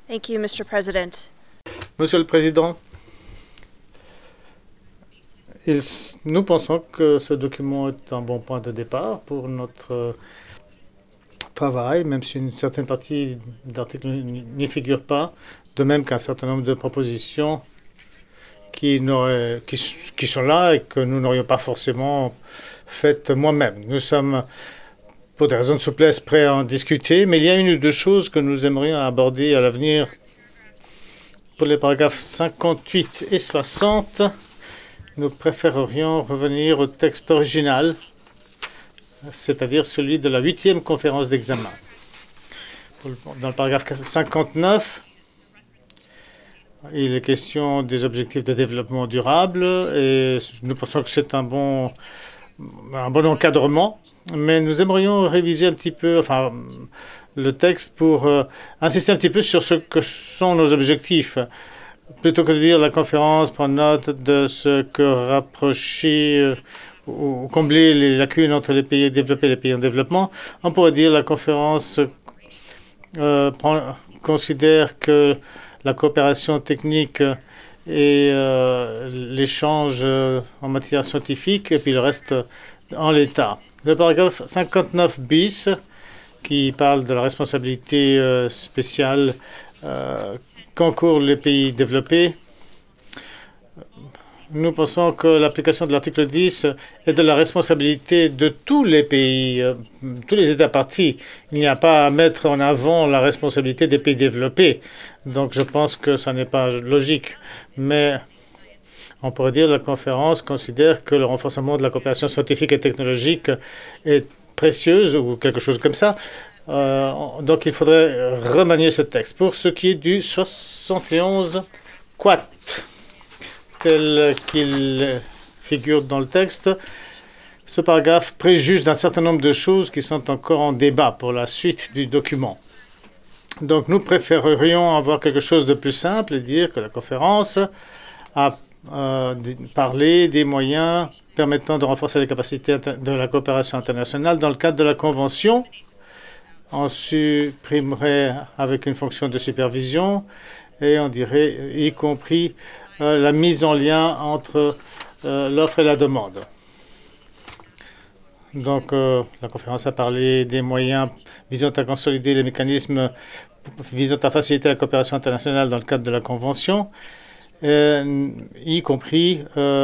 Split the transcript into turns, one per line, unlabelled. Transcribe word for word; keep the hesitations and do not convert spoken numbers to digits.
Thank you, Mister President.
Monsieur le Président, il- nous pensons que ce document est un bon point de départ pour notre travail, même si une certaine partie d'articles n'y figure pas, de même qu'un certain nombre de propositions qui, n'auraient- qui, qui sont là et que nous n'aurions pas forcément faites moi-même. Nous sommes, pour des raisons de souplesse, prêts à en discuter, mais il y a une ou deux choses que nous aimerions aborder à l'avenir. Pour les paragraphes cinquante-huit et soixante, nous préférerions revenir au texte original, c'est-à-dire celui de la huitième conférence d'examen. Dans le paragraphe cinquante-neuf, il est question des objectifs de développement durable et nous pensons que c'est un bon, un bon encadrement, mais nous aimerions réviser un petit peu enfin, le texte pour euh, insister un petit peu sur ce que sont nos objectifs. Plutôt que de dire la conférence prend note de ce que rapprocher euh, ou combler les lacunes entre les pays développés et les pays en développement, on pourrait dire la conférence euh, prend, considère que la coopération technique et euh, l'échange euh, en matière scientifique, et puis le reste en l'état. Le paragraphe cinquante-neuf bis, qui parle de la responsabilité euh, spéciale euh, qu'encourent les pays développés. Nous pensons que l'application de l'article dix est de la responsabilité de tous les pays, euh, tous les États parties. Il n'y a pas à mettre en avant la responsabilité des pays développés. Donc je pense que ça n'est pas logique. Mais on pourrait dire que la conférence considère que le renforcement de la coopération scientifique et technologique est précieuse ou quelque chose comme ça. Euh, donc il faudrait remanier ce texte. Pour ce qui est du soixante et onze quat, tel qu'il figure dans le texte, ce paragraphe préjuge d'un certain nombre de choses qui sont encore en débat pour la suite du document. Donc nous préférerions avoir quelque chose de plus simple et dire que la conférence a euh, parlé des moyens permettant de renforcer les capacités de la coopération internationale dans le cadre de la Convention. On supprimerait avec une fonction de supervision et on dirait y compris euh, la mise en lien entre euh, l'offre et la demande. Donc euh, la conférence a parlé des moyens visant à consolider les mécanismes visant à faciliter la coopération internationale dans le cadre de la Convention, euh, y compris euh,